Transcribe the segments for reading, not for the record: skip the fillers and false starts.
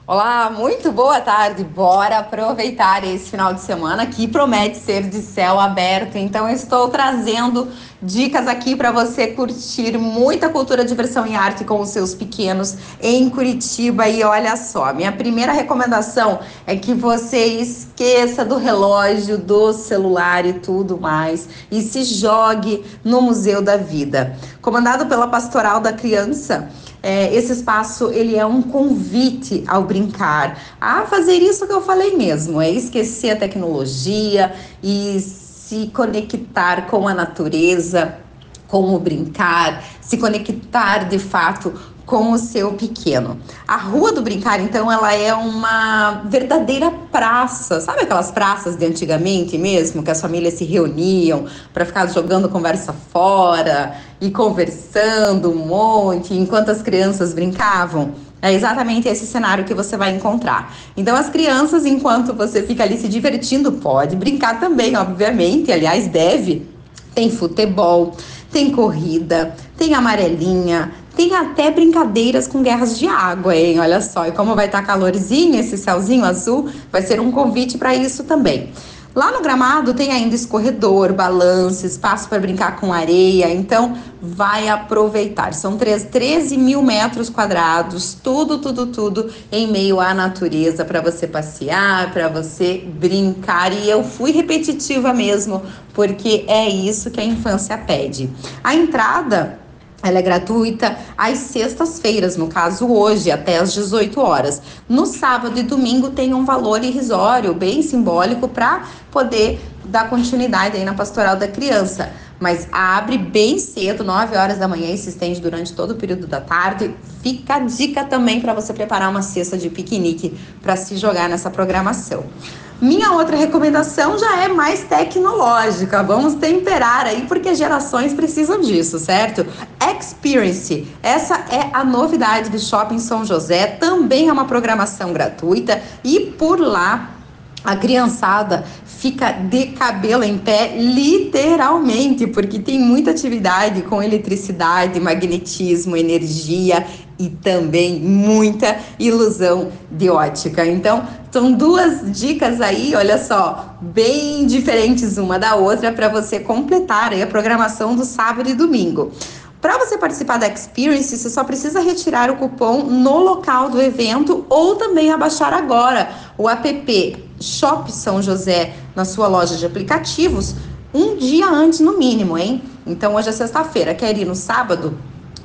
Olá, muito boa tarde. Bora aproveitar esse final de semana que promete ser de céu aberto. Então, eu estou trazendo dicas aqui para você curtir muita cultura, diversão e arte com os seus pequenos em Curitiba. E olha só, minha primeira recomendação é que você esqueça do relógio, do celular e tudo mais e se jogue no Museu da Vida. Comandado pela Pastoral da Criança, esse espaço ele é um convite ao brincar, a fazer isso que eu falei mesmo, é esquecer a tecnologia e se conectar com a natureza, com o brincar, se conectar de fato com o seu pequeno. A Rua do Brincar, então, ela é uma verdadeira praça. Sabe aquelas praças de antigamente mesmo, que as famílias se reuniam para ficar jogando conversa fora e conversando um monte enquanto as crianças brincavam? É exatamente esse cenário que você vai encontrar. Então, as crianças, enquanto você fica ali se divertindo, pode brincar também, obviamente, aliás, deve. Tem futebol, tem corrida, tem amarelinha, tem até brincadeiras com guerras de água, hein? Olha só, e como vai estar calorzinho, esse céuzinho azul, vai ser um convite para isso também. Lá no gramado tem ainda escorredor, balanço, espaço para brincar com areia, então vai aproveitar. São 13 mil metros quadrados, tudo em meio à natureza para você passear, para você brincar. E eu fui repetitiva mesmo, porque é isso que a infância pede. A entrada ela é gratuita às sextas-feiras, no caso hoje, até às 18 horas. No sábado e domingo tem um valor irrisório, bem simbólico, para poder dar continuidade aí na Pastoral da Criança. Mas abre bem cedo, 9 horas da manhã, e se estende durante todo o período da tarde. Fica a dica também para você preparar uma cesta de piquenique para se jogar nessa programação. Minha outra recomendação já é mais tecnológica. Vamos temperar aí, porque gerações precisam disso, certo? Experience. Essa é a novidade do Shopping São José. Também é uma programação gratuita e por lá a criançada fica de cabelo em pé, literalmente, porque tem muita atividade com eletricidade, magnetismo, energia e também muita ilusão de ótica. Então, são duas dicas aí, olha só, bem diferentes uma da outra para você completar aí a programação do sábado e domingo. Para você participar da Experience, você só precisa retirar o cupom no local do evento ou também abaixar agora o app Shop São José na sua loja de aplicativos um dia antes no mínimo, hein? Então hoje é sexta-feira, quer ir no sábado?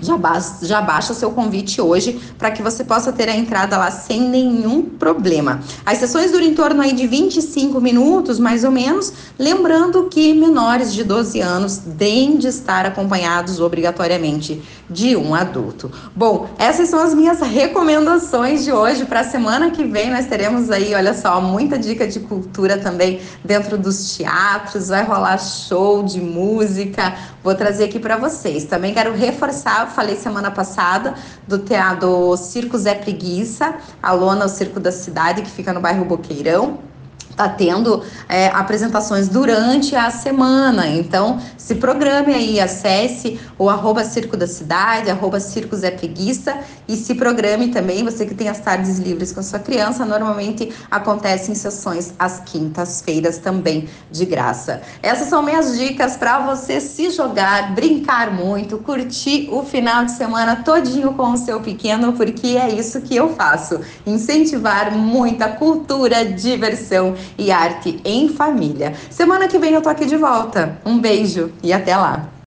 Já baixa seu convite hoje para que você possa ter a entrada lá sem nenhum problema. As sessões duram em torno aí de 25 minutos, mais ou menos, lembrando que menores de 12 anos têm de estar acompanhados obrigatoriamente de um adulto. Bom, essas são as minhas recomendações de hoje. Para a semana que vem nós teremos aí, olha só, muita dica de cultura também dentro dos teatros, vai rolar show de música, vou trazer aqui para vocês. Também quero reforçar, falei semana passada do teatro Circo Zé Preguiça, a Lona, o Circo da Cidade, que fica no bairro Boqueirão. Tá tendo apresentações durante a semana, então se programe aí, acesse o @Circo da Cidade, @Circo Zé Preguiça e se programe também, você que tem as tardes livres com sua criança, normalmente acontecem sessões às quintas-feiras também de graça. Essas são minhas dicas para você se jogar, brincar muito, curtir o final de semana todinho com o seu pequeno, porque é isso que eu faço, incentivar muita cultura, diversão e arte em família. Semana que vem eu tô aqui de volta. Um beijo e até lá!